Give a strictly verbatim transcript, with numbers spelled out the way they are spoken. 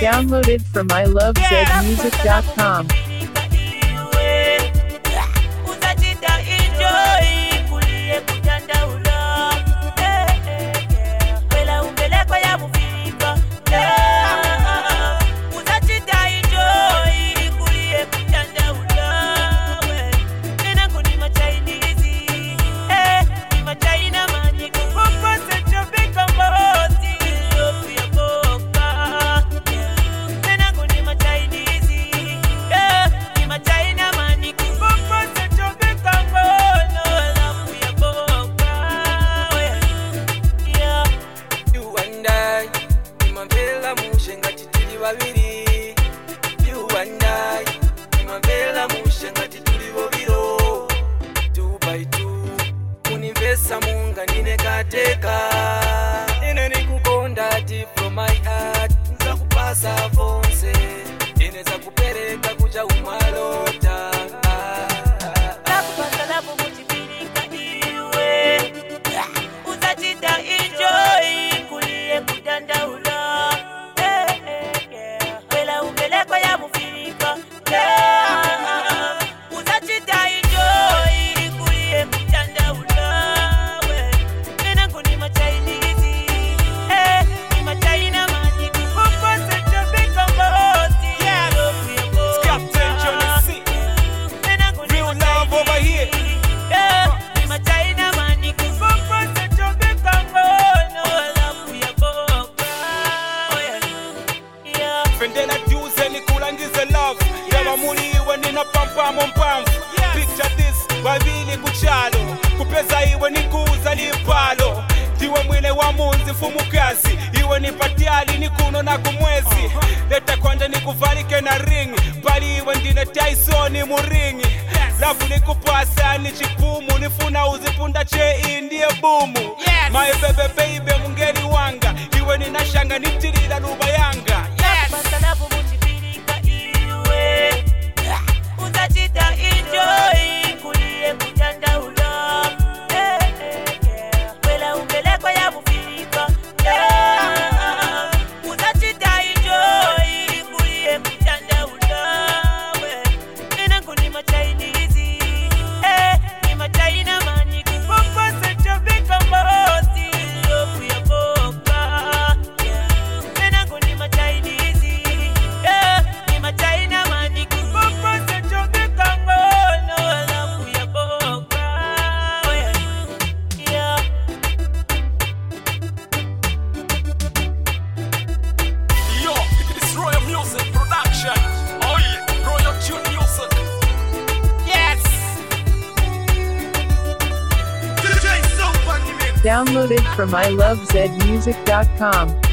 Downloaded from I love zed music dot com. You and I, Imavela Mushangati Tulivoviro, two by two, Univesa Munga Ninekateka, Ineni Kukondati from my heart, Zakupasa Fonse, Ineza Kupereka Kuja Umalota. Nakupasa labu mujibirika iwe, Uzachita enjoy, kulie kudanda ula. Picture this, wabili kuchalo kupeza iwe ni kuuza lipalo tiwe mwile wa munzi fumukazi iwe ni patiali ni kuno na kumwezi leta kwanja ni kuvalike na ring bali iwe ndine Tyson muringi lafu ni kupasa ni chipumu nifuna uzipunda che indie bumu my baby baby mungeni wanga iwe ni nashanga nitirila luba yanga lafu mutibirika iwe Uzachita enjoy, kulie kutanda ula. Eh, eh, yeah. Wela umbeleko ya mufika. Yeah. Uzachita enjoy, kulie kutanda ula. Nina kuni machainizi. Eh, ni machaina mani kupopo secho bika mbozi. Yopu ya boka. Yeah. Nina kuni machainizi. Eh, ni machaina mani kupopo secho Downloaded from I love zed music dot com.